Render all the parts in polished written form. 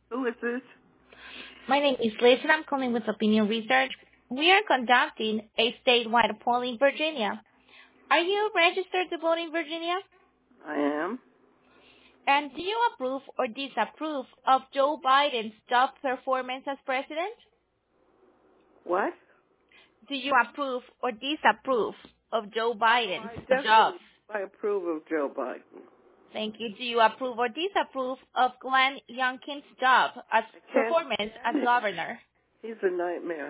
Who is this? My name is Liz, and I'm calling with Opinion Research. We are conducting a statewide poll in Virginia. Are you registered to vote in Virginia? I am. And do you approve or disapprove of Joe Biden's job performance as president? What? Do you approve or disapprove of Joe Biden's I job? definitely I approve of Joe Biden. Thank you. Do you approve or disapprove of Glenn Youngkin's job as I can't performance as stand him. governor? He's a nightmare.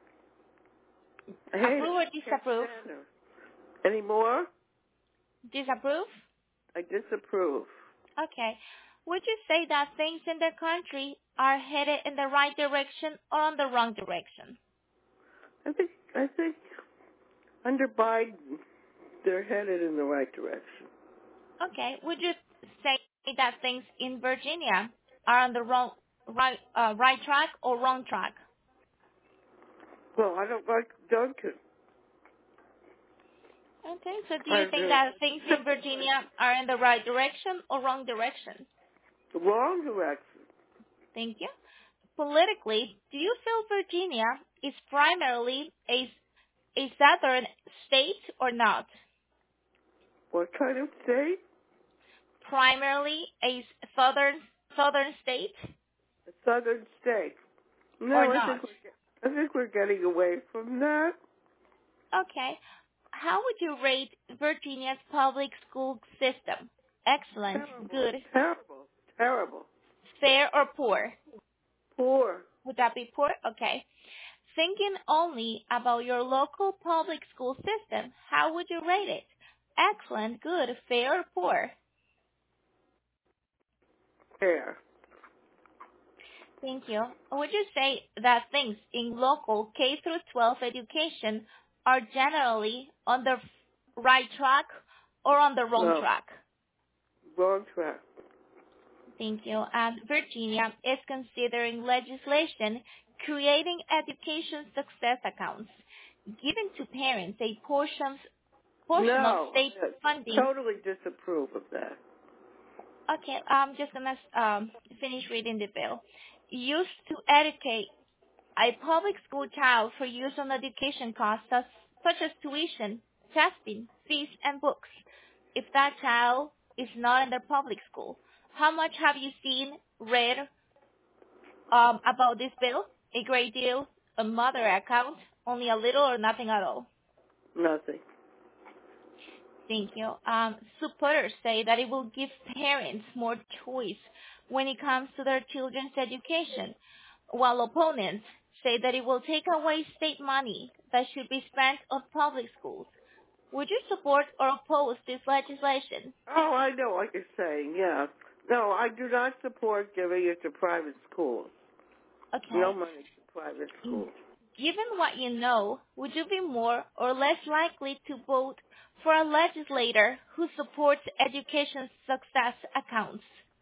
I hate Approve him. or Can't disapprove? stand him. Any more? Disapprove? I disapprove. Okay. Would you say that things in the country are headed in the right direction or on the wrong direction? I think under Biden they're headed in the right direction. Okay. Would you say that things in Virginia are on the right track or wrong track? Well, I don't like Duncan. Okay. So do you I think do. that things in Virginia are in the right direction or wrong direction? The wrong direction. Thank you. Politically, do you feel Virginia is primarily a southern state or not? What kind of state? Primarily a southern state A southern state. No, or I not? think we're getting away from that. Okay. How would you rate Virginia's public school system? Excellent, Terrible. good, Terrible. Terrible. fair, or poor? Poor. Would that be poor? Okay. Thinking only about your local public school system, how would you rate it? Excellent, good, fair, or poor? Fair. Thank you. Would you say that things in local K through 12 education are generally on the right track or on the wrong No. track? Wrong track. Thank you. And Virginia is considering legislation creating education success accounts, giving to parents a portion of No. state I funding. totally disapprove of that. Okay, I'm just gonna finish reading the bill. Used to educate a public school child for use on education costs such as tuition, testing, fees, and books. If that child is not in the public school, how much have you seen, read about this bill? A great deal, a moderate account, only a little, or nothing at all? Nothing. Thank you. Supporters say that it will give parents more choice when it comes to their children's education, while opponents say that it will take away state money that should be spent on public schools. Would you support or oppose this legislation? Oh, I know what you're saying, yeah. No, I do not support giving it to private schools. No Okay. money to private schools. Given what you know, would you be more or less likely to vote for a legislator who supports education success accounts?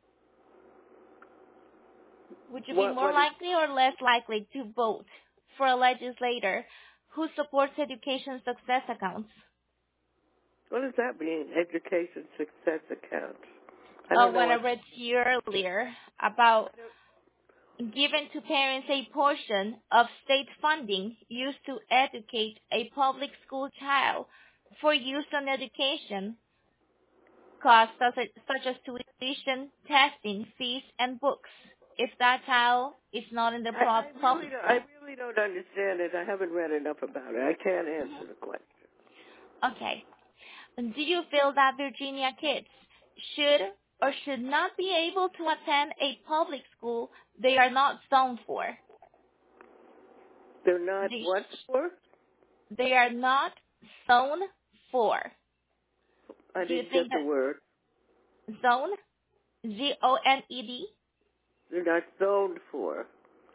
Would you be more likely or less likely to vote for a legislator who supports education success accounts? What does that mean, education success accounts? I Oh, don't know what I what... read to you earlier about giving to parents a portion of state funding used to educate a public school child for use on education costs such as tuition, testing, fees, and books. If that child is not in the public school. I really don't understand it. I haven't read enough about it. I can't answer the question. Okay. Do you feel that Virginia kids should or should not be able to attend a public school they are not zoned for? They're not what for? They are not zoned for. I Do you didn't think get the that word. zone, Z-O-N-E-D? They're not zoned for.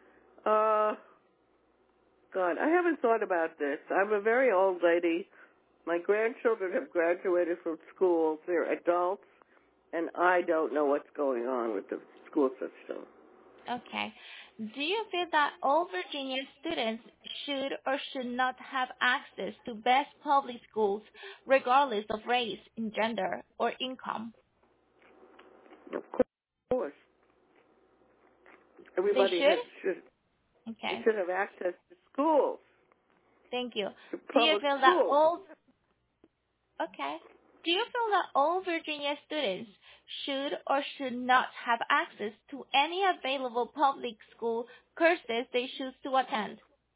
God, I haven't thought about this. I'm a very old lady. My grandchildren have graduated from school. They're adults, and I don't know what's going on with the school system. Okay. Do you feel that all Virginia students should or should not have access to best public schools regardless of race, gender, or income? Of course. Everybody should? they Okay. should have access to schools, Thank you. to Do you public feel that schools. all Okay. Do you feel that all Virginia students should or should not have access to any available public school courses they choose to attend?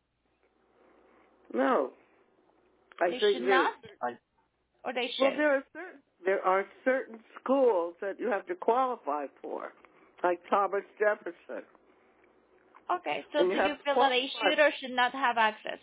No, I They think should there's not, or they well, should? there are certain schools that you have to qualify for, like Thomas Jefferson. Okay, so And do you have you to feel that they qualify. should or should not have access?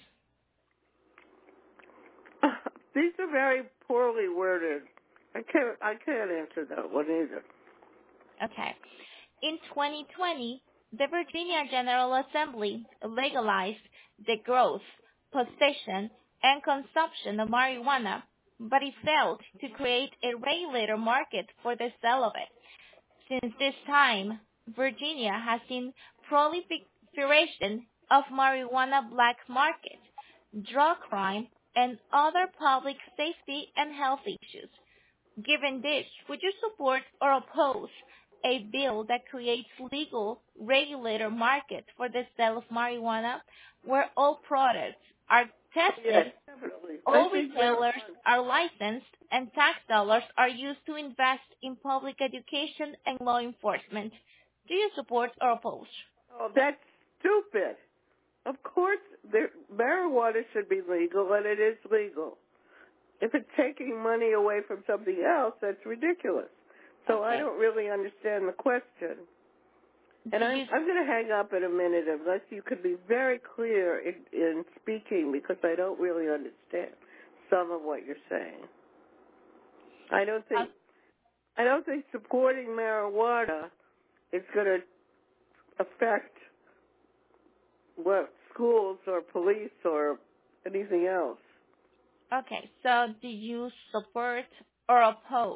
These are very poorly worded. I can't answer that one either. Okay. In 2020, the Virginia General Assembly legalized the growth, possession, and consumption of marijuana, but it failed to create a regulated market for the sale of it. Since this time, Virginia has seen proliferation of marijuana black market, drug crime, and other public safety and health issues. Given this, would you support or oppose a bill that creates legal regulator market for the sale of marijuana where all products are tested, Yes, definitely. all retailers are licensed, and tax dollars are used to invest in public education and law enforcement? Do you support or oppose? Oh, that's stupid. Of course, marijuana should be legal, and it is legal. If it's taking money away from something else, that's ridiculous. So I don't really understand the question. And I'm going to hang up in a minute unless you could be very clear in speaking, because I don't really understand some of what you're saying. I don't think supporting marijuana is going to affect what schools or police or anything else. Okay, so do you support or oppose?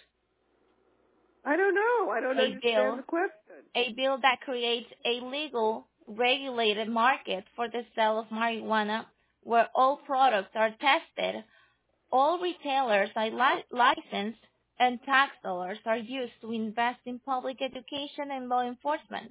I don't know. I don't understand the question. A bill that creates a legal, regulated market for the sale of marijuana where all products are tested, all retailers are licensed, and tax dollars are used to invest in public education and law enforcement.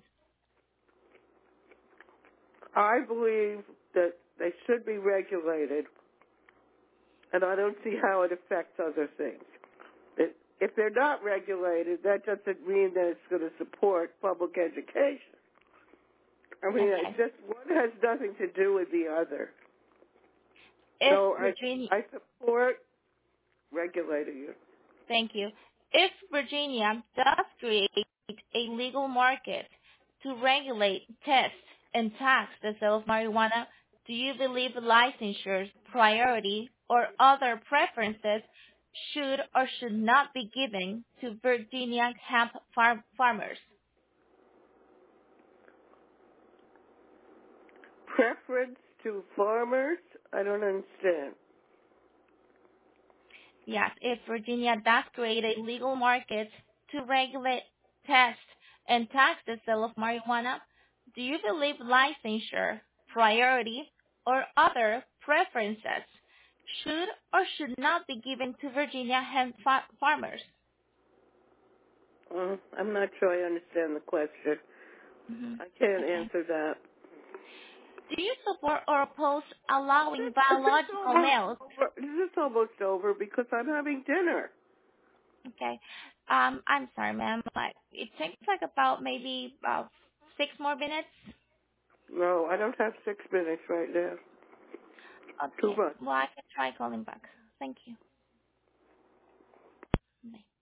I believe that they should be regulated, and I don't see how it affects other things. If they're not regulated, that doesn't mean that it's going to support public education. I mean, it's just one has nothing to do with the other. So I support regulating it. Thank you. If Virginia does create a legal market to regulate, test, and tax the sale of marijuana, do you believe licensure, priority, or other preferences should or should not be given to Virginia hemp farmers? Preference to farmers? I don't understand. Yes, if Virginia does create a legal market to regulate, test, and tax the sale of marijuana, do you believe licensure, priority, or other preferences should or should not be given to Virginia hemp farmers? I'm not sure I understand the question. I can't answer that. Do you support or oppose allowing biological males? This is almost over because I'm having dinner. Okay. I'm sorry, ma'am. It takes about maybe 6 more minutes. No, I don't have 6 minutes right now. Okay. Too much. Well, I can try calling back. Thank you. Bye.